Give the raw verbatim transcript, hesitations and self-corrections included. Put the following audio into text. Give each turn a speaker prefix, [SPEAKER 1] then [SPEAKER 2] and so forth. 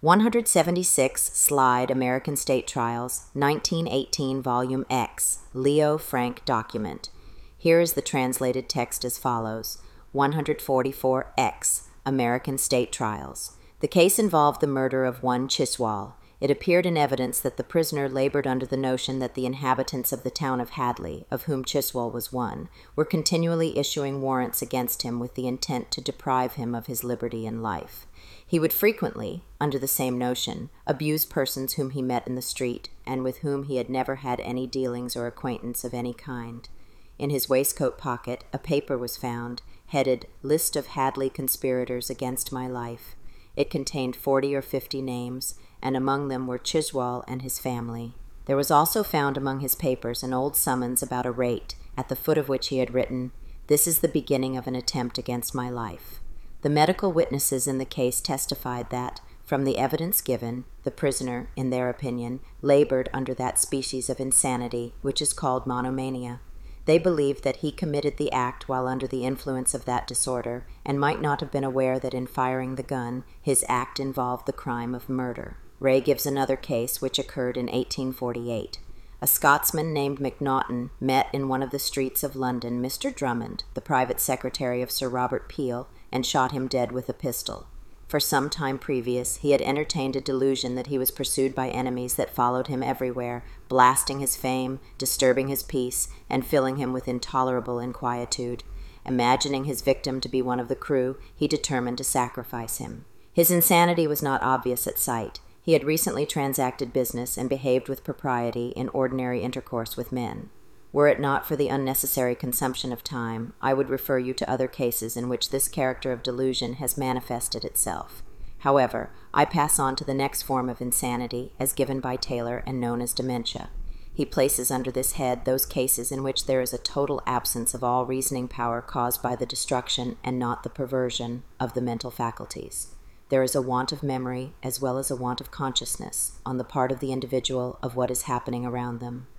[SPEAKER 1] one hundred seventy-six Slide American State Trials, nineteen eighteen Volume X, Leo Frank Document. Here is the translated text as follows. one hundred forty-four X, American State Trials. The case involved the murder of one Chiswall. It appeared in evidence that the prisoner labored under the notion that the inhabitants of the town of Hadley, of whom Chiswall was one, were continually issuing warrants against him with the intent to deprive him of his liberty and life. He would frequently, under the same notion, abuse persons whom he met in the street, and with whom he had never had any dealings or acquaintance of any kind. In his waistcoat pocket, a paper was found, headed List of Hadley Conspirators Against My Life. It contained forty or fifty names, and among them were Chiswall and his family. There was also found among his papers an old summons about a rate, at the foot of which he had written, "This is the beginning of an attempt against my life." The medical witnesses in the case testified that, from the evidence given, the prisoner, in their opinion, labored under that species of insanity which is called monomania. They believed that he committed the act while under the influence of that disorder, and might not have been aware that in firing the gun, his act involved the crime of murder. Ray gives another case which occurred in eighteen forty-eight. A Scotsman named Macnaughton met in one of the streets of London Mister Drummond, the private secretary of Sir Robert Peel, and shot him dead with a pistol. For some time previous, he had entertained a delusion that he was pursued by enemies that followed him everywhere, blasting his fame, disturbing his peace, and filling him with intolerable inquietude. Imagining his victim to be one of the crew, he determined to sacrifice him. His insanity was not obvious at sight. He had recently transacted business and behaved with propriety in ordinary intercourse with men. Were it not for the unnecessary consumption of time, I would refer you to other cases in which this character of delusion has manifested itself. However, I pass on to the next form of insanity, as given by Taylor and known as dementia. He places under this head those cases in which there is a total absence of all reasoning power caused by the destruction and not the perversion of the mental faculties. There is a want of memory as well as a want of consciousness on the part of the individual of what is happening around them.